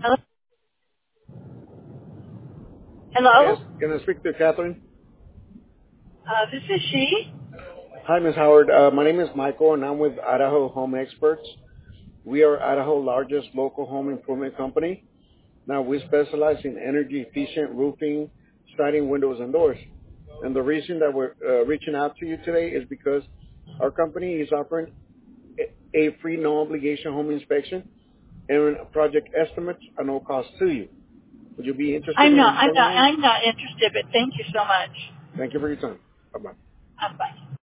Hello? Yes, Hello? can I speak to Catherine? This is she. Hi, Ms. Howard. My name is Michael, and I'm with Idaho Home Experts. We are Idaho's largest local home improvement company. Now, we specialize in energy-efficient roofing, siding, windows, and doors. And the reason that we're reaching out to you today is because our company is offering a free, no-obligation home inspection and project estimates at no cost to you. Would you be interested I'm in not, I'm exploring not, one? I'm not interested, but thank you so much. Thank you for your time. Bye-bye. Bye.